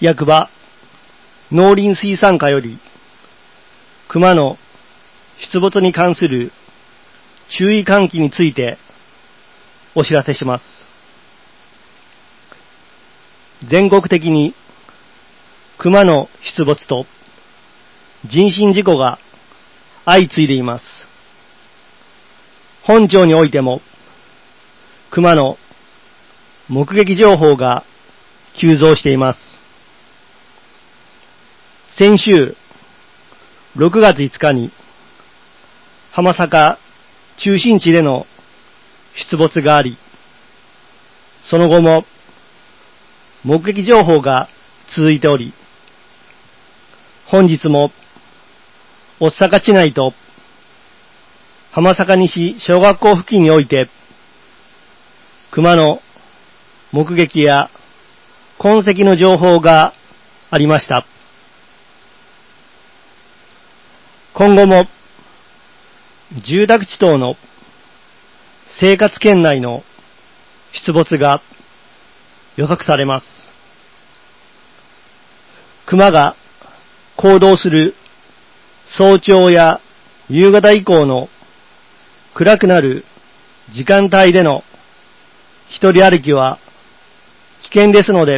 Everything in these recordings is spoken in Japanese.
役場農林水産課より熊の出没に関する注意喚起についてお知らせします。全国的に熊の出没と人身事故が相次いでいます。本町においても熊の目撃情報が急増しています。先週6月5日に浜坂中心地での出没があり、その後も目撃情報が続いており、本日も大阪市内と浜坂西小学校付近において熊の目撃や痕跡の情報がありました。今後も住宅地等の生活圏内の出没が予測されます。熊が行動する早朝や夕方以降の暗くなる時間帯での一人歩きは危険ですので、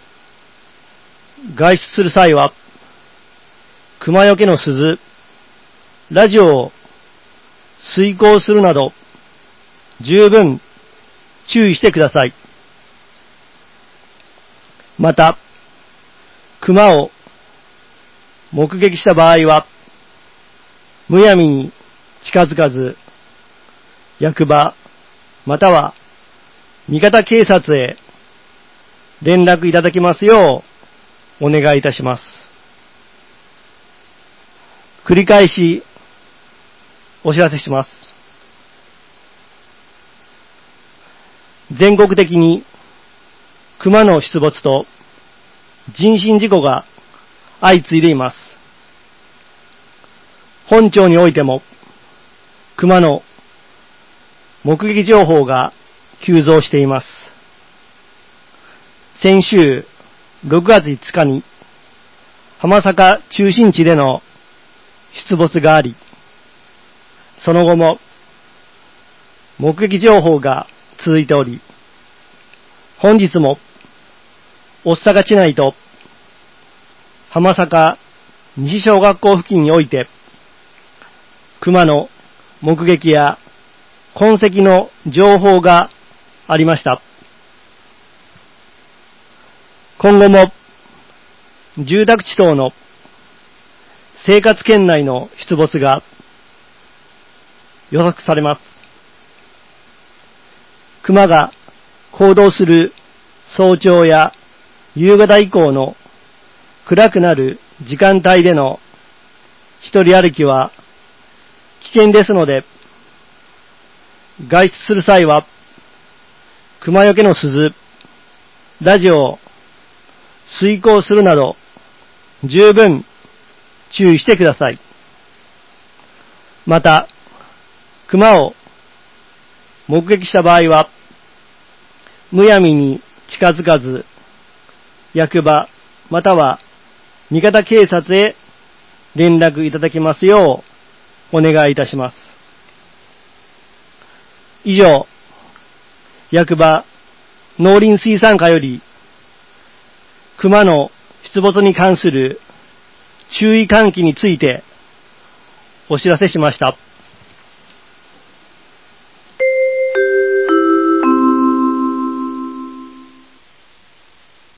外出する際は熊よけの鈴、ラジオを遂行するなど十分注意してください。また、熊を目撃した場合はむやみに近づかず、役場または味方警察へ連絡いただきますようお願いいたします。繰り返しお知らせします。全国的に熊の出没と人身事故が相次いでいます。本町においても熊の目撃情報が急増しています。先週6月5日に浜坂中心地での出没があり、その後も目撃情報が続いており、本日も大阪市内と浜坂西小学校付近において熊の目撃や痕跡の情報がありました。今後も住宅地等の生活圏内の出没が予測されます。熊が行動する早朝や夕方以降の暗くなる時間帯での一人歩きは危険ですので、外出する際は熊よけの鈴、ラジオを遂行するなど十分注意してください。また、熊を目撃した場合はむやみに近づかず、役場または味方警察へ連絡いただきますようお願いいたします。以上、役場農林水産課より熊の出没に関する注意喚起についてお知らせしました。